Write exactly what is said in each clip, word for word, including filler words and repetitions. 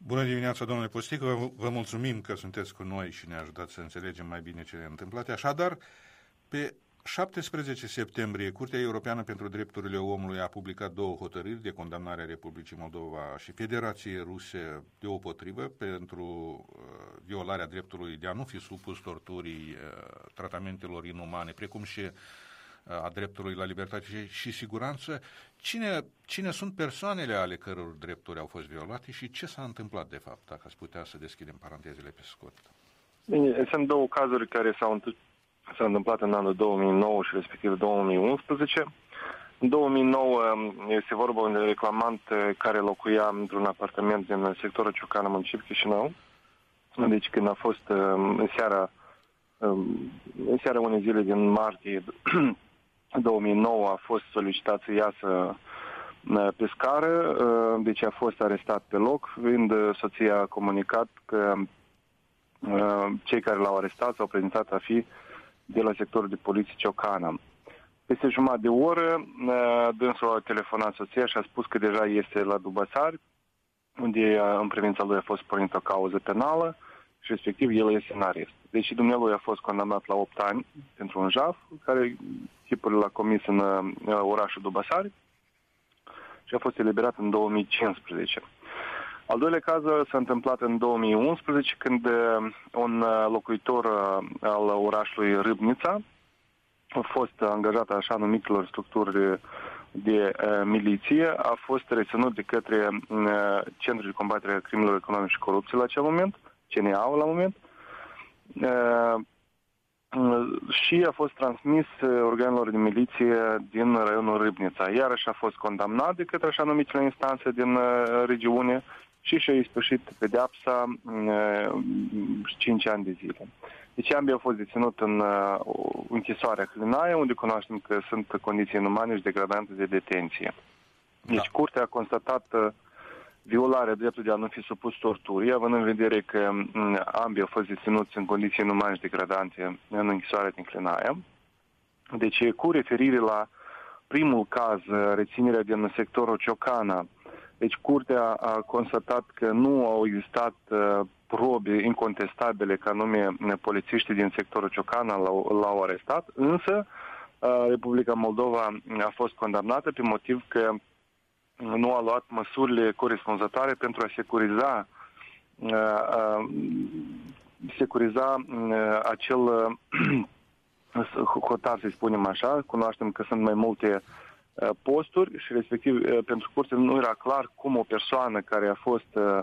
Bună dimineața, domnule Postică, vă, vă mulțumim că sunteți cu noi și ne ajutați să înțelegem mai bine ce întâmplate. Așadar, pe șaptesprezece septembrie, Curtea Europeană pentru Drepturile Omului a publicat două hotărâri de condamnare a Republicii Moldova și Federației Ruse deopotrivă pentru uh, violarea dreptului de a nu fi supus torturii, uh, tratamentelor inumane, precum și uh, a dreptului la libertate și, și siguranță. Cine, cine sunt persoanele ale căror drepturi au fost violate și ce s-a întâmplat de fapt, dacă ați putea să deschidem parantezele pe scurt? Bine, sunt două cazuri care s-au întâmplat. S-a întâmplat în anul două mii nouă și respectiv două mii unsprezece. În două mii nouă este vorba de un reclamant care locuia într-un apartament din sectorul Ciocană, municipiul Chișinău. Deci când a fost în seara, în seara unei zile din martie două mii nouă a fost solicitat să iasă pe scară, deci a fost arestat pe loc, fiind soția a comunicat că cei care l-au arestat s-au prezentat a fi de la sectorul de poliție Ciocana. Peste jumătate de oră, dânsul a telefonat soția și a spus că deja este la Dubăsari, unde în privința lui a fost pornită o cauză penală și respectiv el este în arest. Deci dumnealui a fost condamnat la opt ani pentru un jaf, care tipul l-a comis în orașul Dubăsari și a fost eliberat în două mii cincisprezece. Al doilea caz s-a întâmplat în două mii unsprezece, când un locuitor al orașului Râbnița a fost angajat așa numitelor structuri de uh, miliție, a fost reținut de către uh, Centrul de Combatere a Crimelor Economice și Corupție la acel moment, C N A la moment, uh, și a fost transmis organelor de miliție din raionul Râbnița. Iarăși a fost condamnat de către așa numitele instanțe din uh, regiune și și-a ispășit pedeapsa uh, cinci ani de zile. Deci ambii au fost deținut în uh, închisoarea Hlinaia, unde cunoaștem că sunt condiții inumane și degradante de detenție. Deci da. Curtea a constatat uh, violarea dreptului de a nu fi supus torturii, având în vedere că uh, ambii au fost deținuți în condiții inumane și degradante în închisoarea din Hlinaia. Deci cu referire la primul caz, uh, reținerea din sectorul Ciocana, deci Curtea a constatat că nu au existat uh, probe incontestabile, ca anume polițiștii din sectorul Ciocana l-au, l-au arestat, însă uh, Republica Moldova a fost condamnată pe motiv că nu a luat măsurile corespunzătoare pentru a securiza uh, uh, securiza uh, acel uh, hotar, să spunem așa. Cunoaștem că sunt mai multe uh, posturi și respectiv uh, pentru Curte nu era clar cum o persoană care a fost uh,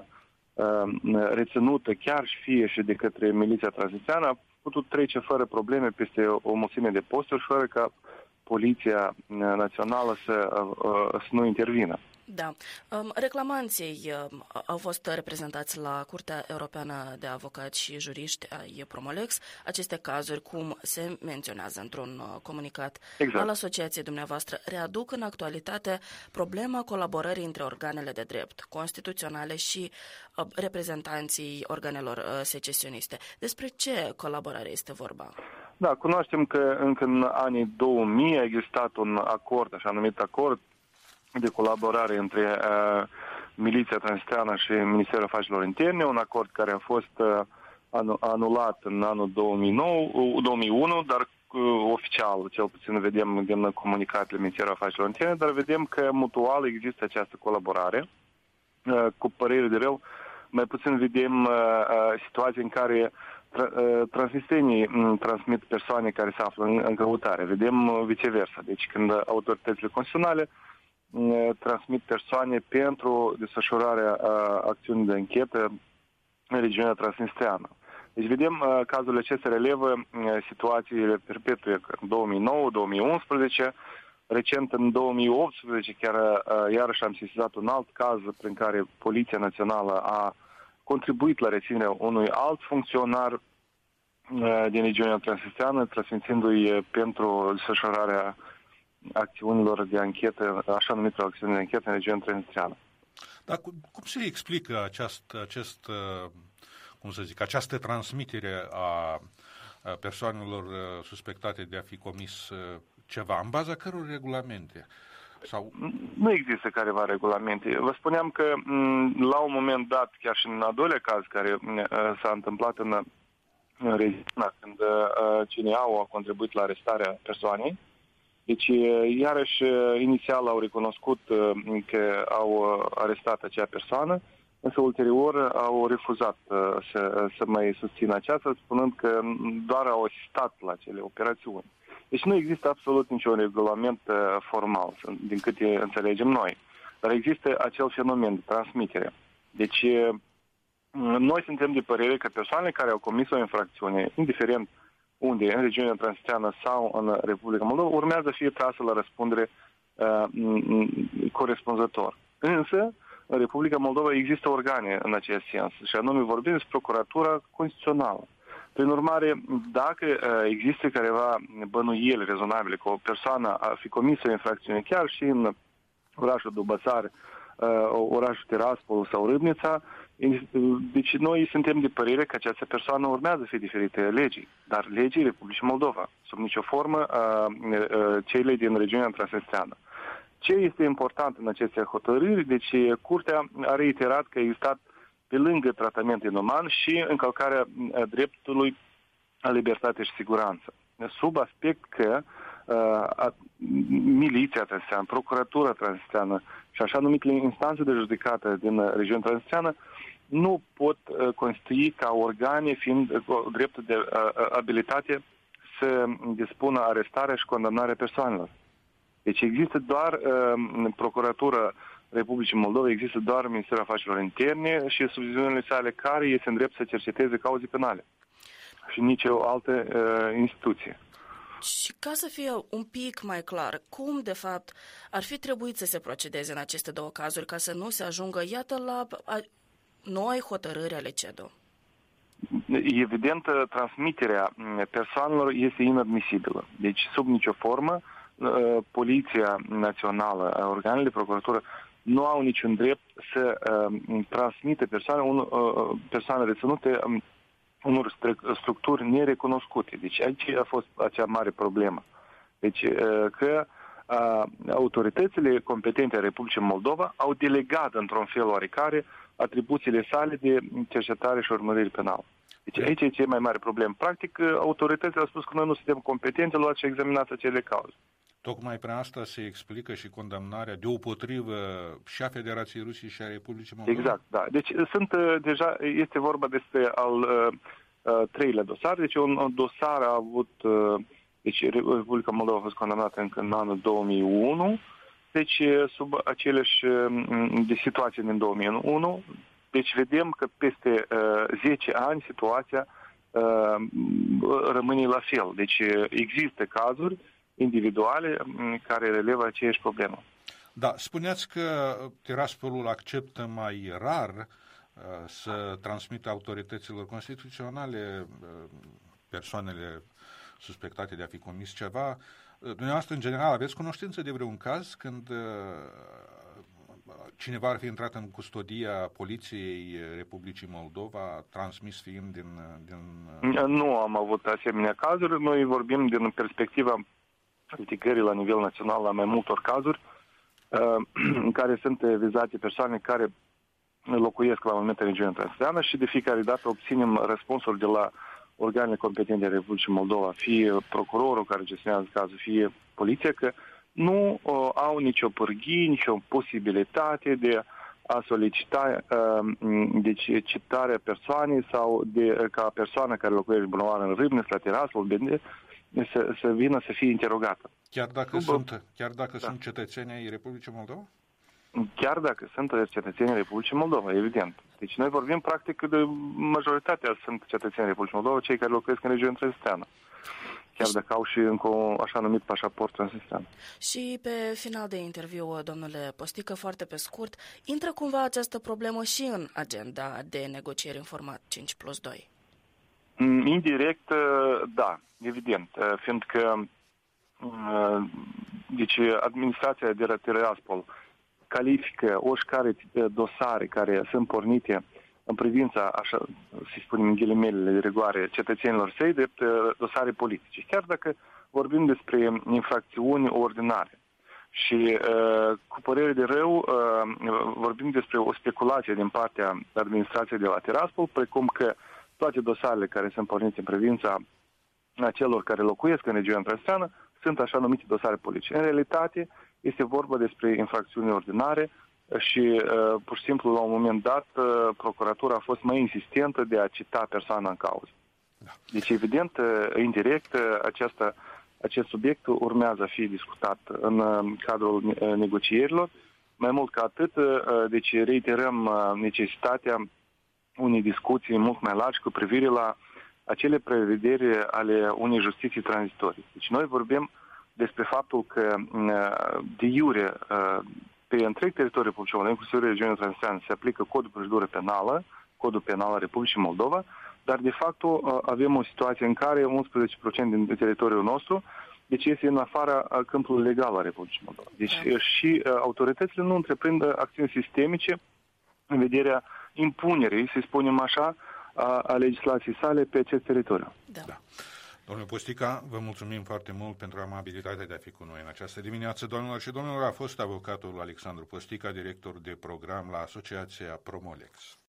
reținută chiar și fie și de către miliția tranzițiană a putut trece fără probleme peste o mulțime de posturi, fără ca Poliția Națională să, să nu intervină. Da. Reclamanții au fost reprezentați la Curtea Europeană de Avocați și Juriști ai Promolex. Aceste cazuri, cum se menționează într-un comunicat exact. Al asociației dumneavoastră, readuc în actualitate problema colaborării între organele de drept constituționale și reprezentanții organelor secesioniste. Despre ce colaborare este vorba? Da, cunoaștem că încă în anii două mii a existat un acord, așa numit acord, de colaborare între uh, Miliția Tranzițiană și Ministerul Afacerilor Interne, un acord care a fost uh, anulat în anul două mii nouă, două mii unu, dar uh, oficial, cel puțin vedem din comunicatele Ministerului Afacerilor Interne, dar vedem că mutual există această colaborare. Uh, cu părere de rău, mai puțin vedem uh, uh, situații în care tra- uh, transnistrenii uh, transmit persoane care se află în, în căutare. Vedem uh, viceversa. Deci când autoritățile constituționale transmit persoane pentru desfășurarea uh, acțiunii de anchetă în regiunea transnistreană. Deci vedem uh, cazurile acestea relevă uh, situațiile perpetue în două mii nouă două mii unsprezece, recent în două mii optsprezece chiar uh, iarăși am sesizat un alt caz prin care Poliția Națională a contribuit la reținerea unui alt funcționar uh, din regiunea transnistreană, transmițându-i pentru desfășurarea acțiunilor de anchetă, așa numită acțiuni de anchetă în regiunea transnistreană. Dar cum, cum se explică aceast, acest, cum să zic, această transmitere a persoanelor suspectate de a fi comis ceva? În baza căror regulamente? Sau... Nu există careva regulamente. Vă spuneam că la un moment dat, chiar și în al doilea caz care s-a întâmplat în, în regiunea, când C N A-ul a contribuit la arestarea persoanei, deci iarăși inițial au recunoscut că au arestat acea persoană, însă ulterior au refuzat să, să mai susțină aceasta, spunând că doar au asistat la acele operațiuni. Deci nu există absolut niciun regulament formal, din câte înțelegem noi. Dar există acel fenomen de transmitere. Deci noi suntem de părere că persoanele care au comis o infracțiune, indiferent unde, în regiunea transilvană sau în Republica Moldova, urmează să fie trasă la răspundere uh, corespunzător. Însă, în Republica Moldova există organe în acest sens, și anume vorbim despre Procuratura Constituțională. Prin urmare, dacă există careva bănuieli rezonabile că o persoană a fi comis o infracțiune chiar și în orașul Dubățar, orașul Tiraspol sau Râbnița, deci noi suntem de părere că această persoană urmează să fie diferite legii, dar legii Republicii Moldova, sub nicio formă cele din regiunea transnistreană. Ce este important în aceste hotărâri? Deci Curtea a reiterat că a existat pe lângă tratament inuman și încălcarea dreptului la libertate și siguranță. Sub aspect că uh, miliția transilvană, procuratura transilvană și așa numitele instanțe de judecată din regiunea transilvană nu pot uh, constitui ca organe fiind uh, dreptul de uh, abilitate să dispună arestarea și condamnarea persoanelor. Deci există doar uh, procuratura Republicii Moldova, există doar Ministerul Afacerilor Interne și subdiviziunile sale care este în drept să cerceteze cauze penale și nici o altă uh, instituție. Și ca să fie un pic mai clar, cum de fapt ar fi trebuit să se procedeze în aceste două cazuri ca să nu se ajungă, iată, la a, noi hotărâri ale C E D O? Evident, transmiterea persoanelor este inadmisibilă. Deci, sub nicio formă, uh, Poliția Națională, organele de procuratură, nu au niciun drept să uh, transmită persoane, un, uh, persoane reținute um, unor structuri nerecunoscute. Deci aici a fost acea mare problemă. Deci uh, că uh, autoritățile competente a Republicii Moldova au delegat într-un fel oarecare atribuțiile sale de cercetare și urmărire penală. Deci aici e cea mai mare problemă. Practic, autoritățile au spus că noi nu suntem competente, luați și examinați acele cauze. Tocmai prin asta se explică și condamnarea deopotrivă și a Federației Rusiei și a Republicii Moldova? Exact, da. Deci sunt deja, este vorba despre al uh, treilea dosar. Deci un dosar a avut, uh, deci Republica Moldova a fost condamnată încă în anul două mii unu, deci sub aceleași uh, de situație din două mii unu. Deci vedem că peste uh, zece ani situația uh, rămâne la fel. Deci există cazuri individuale care relevă aceeași problemă. Da, spuneați că Tiraspolul acceptă mai rar uh, să transmită autorităților constituționale uh, persoanele suspectate de a fi comis ceva. Uh, dumneavoastră, în general, aveți cunoștință de vreun caz când uh, cineva ar fi intrat în custodia Poliției Republicii Moldova, transmis fiind din... din... Nu am avut asemenea cazuri. Noi vorbim din perspectiva litigării la nivel național la mai multor cazuri în care sunt vizate persoane care locuiesc la momentul în regiunea transilvană și de fiecare dată obținem răspunsuri de la organele competente ale Republicii Moldova, fie procurorul care gestionează cazul, fie poliția, că nu uh, au nicio pârghie, nicio posibilitate de a solicita uh, deci, citarea persoanei sau de, ca persoana care locuiește bunoară în Râbnița, la Tiraspol, să, să vină să fie interogată. Chiar dacă, Sub, sunt, chiar dacă da. sunt cetățeni ai Republicii Moldova? Chiar dacă sunt cetățenii Republicii Moldova, evident. Deci noi vorbim practic de majoritatea sunt cetățenii Republicii Moldova, cei care locuiesc în regiunea transilvană. Chiar dacă au și încă un așa numit pașaport transilvan. Și pe final de interviu, domnule Postică, foarte pe scurt, intră cumva această problemă și în agenda de negocieri în format cinci plus doi? Indirect, da, evident, fiindcă deci, administrația de la Tiraspol califică oricare dosare care sunt pornite în privința, așa, să spunem în ghilimele de rigoare, cetățenilor săi, drept dosare politice, chiar dacă vorbim despre infracțiuni ordinare. Și cu părere de rău vorbim despre o speculație din partea administrației de la Tiraspol, precum că toate dosarele care sunt pornite în privința celor care locuiesc în regiunea Trăsteană sunt așa numite dosare politice. În realitate este vorba despre infracțiuni ordinare și pur și simplu la un moment dat procuratura a fost mai insistentă de a cita persoana în cauză. Deci evident, indirect, această Acest subiect urmează a fi discutat în cadrul negocierilor. Mai mult ca atât, deci reiterăm necesitatea unei discuții mult mai largi cu privire la acele prevederi ale unei justiții tranzitorii. Deci noi vorbim despre faptul că de iure pe întreg teritoriul Republicii, inclusiv regiunea Transilvania, se aplică codul de procedură penală, codul penal al Republicii Moldova, dar de fapt avem o situație în care unsprezece la sută din teritoriul nostru deci este în afara câmpului legal al Republicii Moldova. Deci da. și autoritățile nu întreprind acțiuni sistemice în vederea impunerii, să spunem așa, a, a legislației sale pe acest teritoriu. Da. Da. Domnule Postica, vă mulțumim foarte mult pentru amabilitatea de a fi cu noi în această dimineață. Doamnelor și domnilor, a fost avocatul Alexandru Postica, director de program la Asociația Promolex.